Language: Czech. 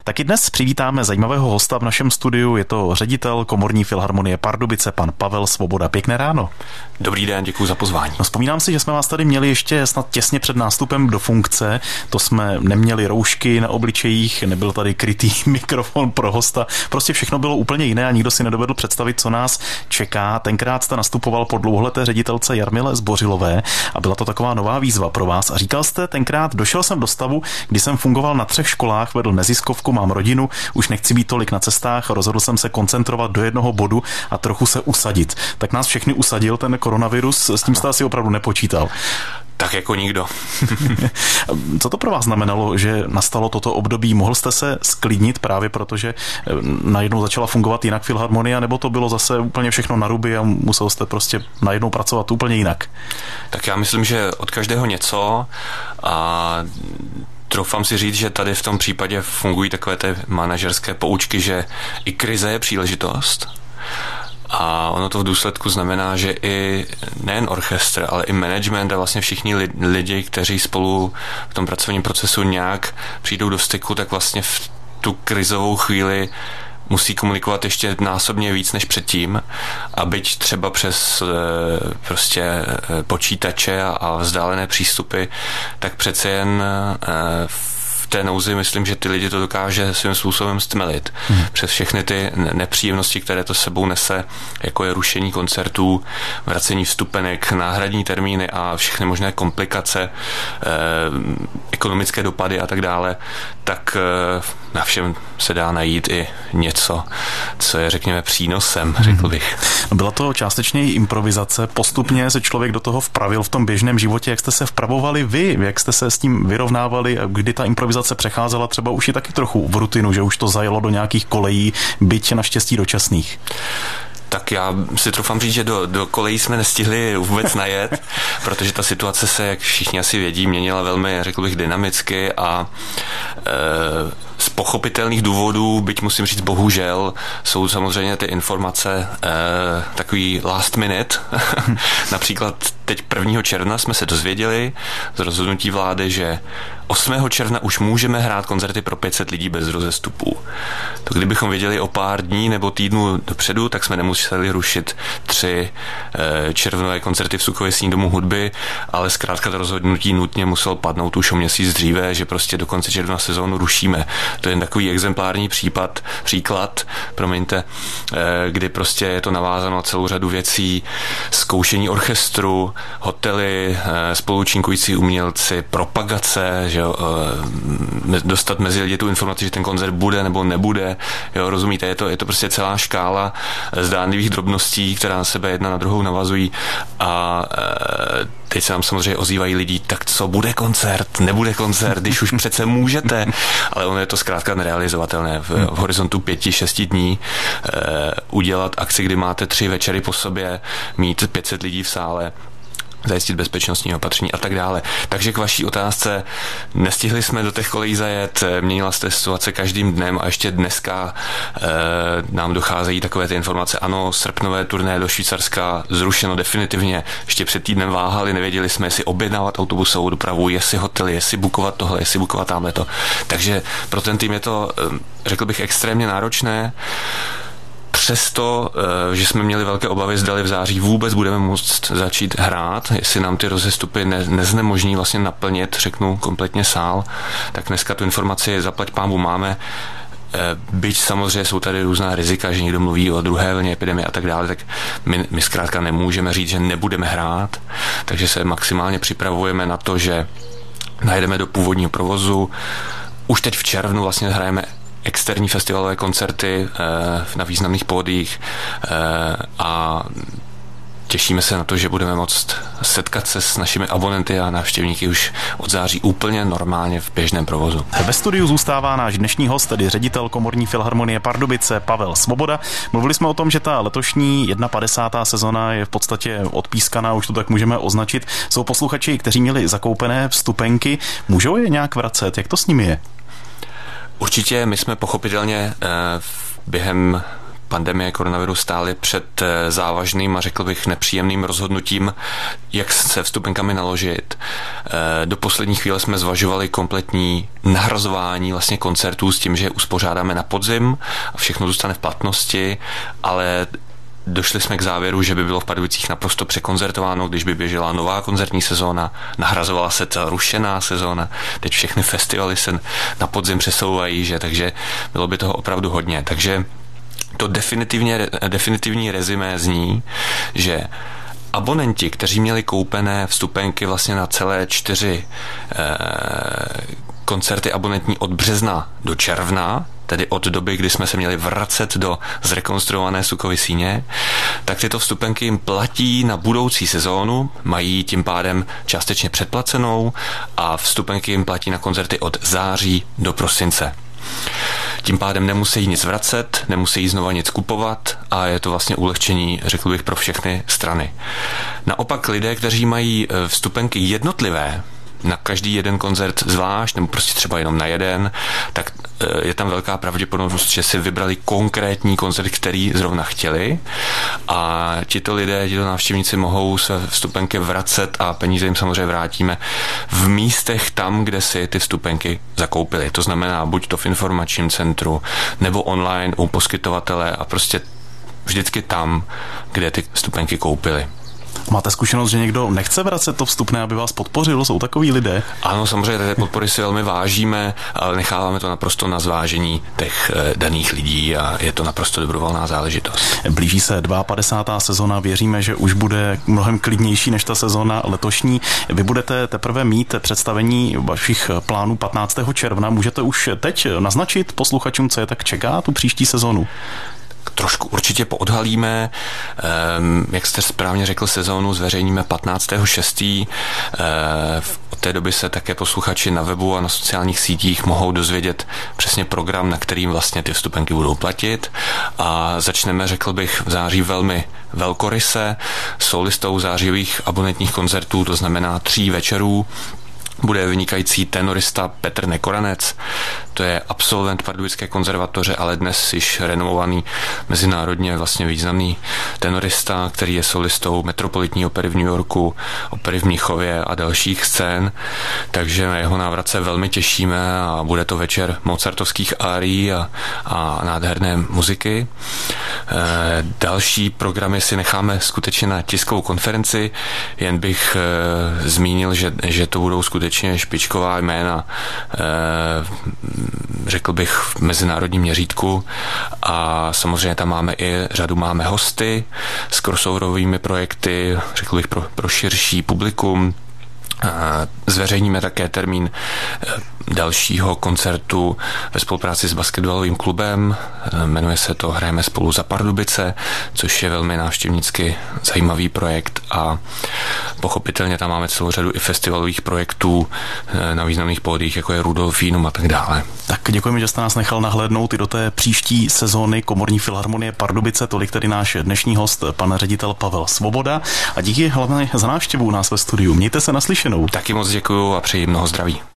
Taky dnes přivítáme zajímavého hosta v našem studiu, je to ředitel Komorní filharmonie Pardubice, pan Pavel Svoboda. Pěkné ráno. Dobrý den, děkuji za pozvání. No, vzpomínám si, že jsme vás tady měli ještě snad těsně před nástupem do funkce. To jsme neměli roušky na obličejích, nebyl tady krytý mikrofon pro hosta. Prostě všechno bylo úplně jiné a nikdo si nedovedl představit, co nás čeká. Tenkrát jste nastupoval po dlouholeté ředitelce Jarmile Zbořilové a byla to taková nová výzva pro vás. A říkal jste tenkrát, došel jsem do stavu, kdy jsem fungoval na 3 školách, vedl neziskovku, mám rodinu, už nechci být tolik na cestách, rozhodl jsem se koncentrovat do jednoho bodu a trochu se usadit. Tak nás všechny usadil ten koronavirus, s tím jste asi opravdu nepočítal. Tak jako nikdo. Co to pro vás znamenalo, že nastalo toto období? Mohl jste se sklidnit právě protože najednou začala fungovat jinak filharmonie, nebo to bylo zase úplně všechno na ruby a musel jste prostě najednou pracovat úplně jinak? Tak já myslím, že od každého něco a troufám si říct, že tady v tom případě fungují takové ty manažerské poučky, že i krize je příležitost. A ono to v důsledku znamená, že i nejen orchestr, ale i management a vlastně všichni lidi, kteří spolu v tom pracovním procesu nějak přijdou do styku, tak vlastně v tu krizovou chvíli musí komunikovat ještě násobně víc než předtím a byť třeba přes prostě počítače a vzdálené přístupy, tak přece jen v té nouzi myslím, že ty lidi to dokáže svým způsobem stmelit. Přes všechny ty nepříjemnosti, které to sebou nese, jako je rušení koncertů, vracení vstupenek, náhradní termíny a všechny možné komplikace, ekonomické dopady a tak dále, tak na všem se dá najít i něco, co je, řekněme, přínosem, řekl bych. Byla to částečně i improvizace. Postupně se člověk do toho vpravil v tom běžném životě. Jak jste se vpravovali vy? Jak jste se s tím vyrovnávali? Kdy ta improvizace přecházela třeba už i taky trochu v rutinu, že už to zajelo do nějakých kolejí, byť naštěstí dočasných? Tak já si troufám říct, že do kolejí jsme nestihli vůbec najet, protože ta situace se, jak všichni asi vědí, měnila velmi, řekl bych, dynamicky a z pochopitelných důvodů, byť musím říct bohužel, jsou samozřejmě ty informace takový last minute. Například teď 1. června jsme se dozvěděli z rozhodnutí vlády, že 8. června už můžeme hrát koncerty pro 500 lidí bez rozestupů. To kdybychom věděli o pár dní nebo týdnů dopředu, tak jsme nemuseli rušit 3 červnové koncerty v Suchověsním domu hudby, ale zkrátka to rozhodnutí nutně muselo padnout už o měsíc dříve, že prostě do konce června sezónu rušíme. To je takový exemplární příklad, kdy prostě je to navázáno na celou řadu věcí, zkoušení orchestru, hotely, spoluúčinkující umělci, propagace, že jo, dostat mezi lidi tu informaci, že ten koncert bude nebo nebude, jo, rozumíte, je to prostě celá škála zdánlivých drobností, která na sebe jedna na druhou navazují a teď se nám samozřejmě ozývají lidi, tak co, bude koncert, nebude koncert, když už přece můžete, ale ono je to zkrátka nerealizovatelné v horizontu 5-6 dní udělat akci, kdy máte 3 večery po sobě, mít 500 lidí v sále, zajistit bezpečnostní opatření a tak dále. Takže k vaší otázce, nestihli jsme do těch kolejí zajet, měnila se situace každým dnem a ještě dneska nám docházejí takové ty informace. Ano, srpnové turné do Švýcarska zrušeno definitivně. Ještě před týdnem váhali, nevěděli jsme, jestli objednávat autobusovou dopravu, jestli hotely, jestli bukovat tohle, jestli bukovat tamhleto. Takže pro ten tým je to, řekl bych, extrémně náročné. Přesto, že jsme měli velké obavy, zdali v září vůbec budeme moct začít hrát, jestli nám ty rozestupy neznemožní vlastně naplnit, řeknu, kompletně sál, tak dneska tu informaci zaplať pánbůh máme. Byť samozřejmě jsou tady různá rizika, že někdo mluví o druhé vlně epidemie a tak dále, tak my zkrátka nemůžeme říct, že nebudeme hrát, takže se maximálně připravujeme na to, že najdeme do původního provozu. Už teď v červnu vlastně hrajeme externí festivalové koncerty na významných pódiích a těšíme se na to, že budeme moct setkat se s našimi abonenty a návštěvníky už od září úplně normálně v běžném provozu. Ve studiu zůstává náš dnešní host, tedy ředitel Komorní filharmonie Pardubice Pavel Svoboda. Mluvili jsme o tom, že ta letošní 51. sezona je v podstatě odpískaná, už to tak můžeme označit. Jsou posluchači, kteří měli zakoupené vstupenky, můžou je nějak vracet? Jak to s nimi je? Určitě my jsme pochopitelně během pandemie koronaviru stáli před závažným a řekl bych nepříjemným rozhodnutím, jak se vstupenkami naložit. Do poslední chvíle jsme zvažovali kompletní nahrazování vlastně koncertů s tím, že uspořádáme na podzim a všechno zůstane v platnosti, ale došli jsme k závěru, že by bylo v Pardubicích naprosto překoncertováno, když by běžela nová koncertní sezóna, nahrazovala se ta rušená sezóna, teď všechny festivaly se na podzim přesouvají, že, takže bylo by toho opravdu hodně. Takže to definitivní rezimé zní, že abonenti, kteří měli koupené vstupenky vlastně na celé 4 koncerty abonentní od března do června, tedy od doby, kdy jsme se měli vracet do zrekonstruované Sukovy síně, tak tyto vstupenky jim platí na budoucí sezónu, mají tím pádem částečně předplacenou a vstupenky jim platí na koncerty od září do prosince. Tím pádem nemusí nic vracet, nemusí znova nic kupovat a je to vlastně ulehčení, řekl bych, pro všechny strany. Naopak lidé, kteří mají vstupenky jednotlivé, na každý jeden koncert zvlášť, nebo prostě třeba jenom na jeden, tak je tam velká pravděpodobnost, že si vybrali konkrétní koncert, který zrovna chtěli a tito návštěvníci mohou se vstupenky vracet a peníze jim samozřejmě vrátíme v místech tam, kde si ty vstupenky zakoupili. To znamená buď to v informačním centru, nebo online u poskytovatele a prostě vždycky tam, kde ty vstupenky koupili. Máte zkušenost, že někdo nechce vracet to vstupné, aby vás podpořil? Jsou takový lidé? Ano, samozřejmě té podpory si velmi vážíme, ale necháváme to naprosto na zvážení těch daných lidí a je to naprosto dobrovolná záležitost. Blíží se 52. sezona, věříme, že už bude mnohem klidnější než ta sezona letošní. Vy budete teprve mít představení vašich plánů 15. června. Můžete už teď naznačit posluchačům, co je tak čeká tu příští sezonu? Trošku určitě poodhalíme, jak jste správně řekl, sezónu zveřejníme 15.6. Od té doby se také posluchači na webu a na sociálních sítích mohou dozvědět přesně program, na kterým vlastně ty vstupenky budou platit a začneme, řekl bych, v září velmi velkoryse solistou zářivých abonentních koncertů, to znamená 3 večerů. Bude vynikající tenorista Petr Nekoranec, to je absolvent Pardubické konzervatoře, ale dnes již renomovaný mezinárodně vlastně významný tenorista, který je solistou Metropolitní opery v New Yorku, opery v Mnichově a dalších scén, takže na jeho návrat se velmi těšíme a bude to večer mozartovských árií a nádherné muziky. Další programy si necháme skutečně na tiskovou konferenci, jen bych zmínil, že to budou skutečně špičková jména, řekl bych, v mezinárodním měřítku a samozřejmě tam máme máme hosty s crossoverovými projekty, řekl bych, pro širší publikum. Zveřejníme také termín dalšího koncertu ve spolupráci s basketbalovým klubem. Jmenuje se to Hrajeme spolu za Pardubice, což je velmi návštěvnicky zajímavý projekt a pochopitelně tam máme celou řadu i festivalových projektů na významných pódiích, jako je Rudolfínum a tak dále. Tak děkujeme, že jste nás nechal nahlédnout i do té příští sezóny Komorní filharmonie Pardubice. Tolik tedy náš dnešní host, pan ředitel Pavel Svoboda, a díky hlavně za návštěvu u nás ve studiu. Mějte se naslyšenou. Taky moc děkuju a přeji mnoho zdraví.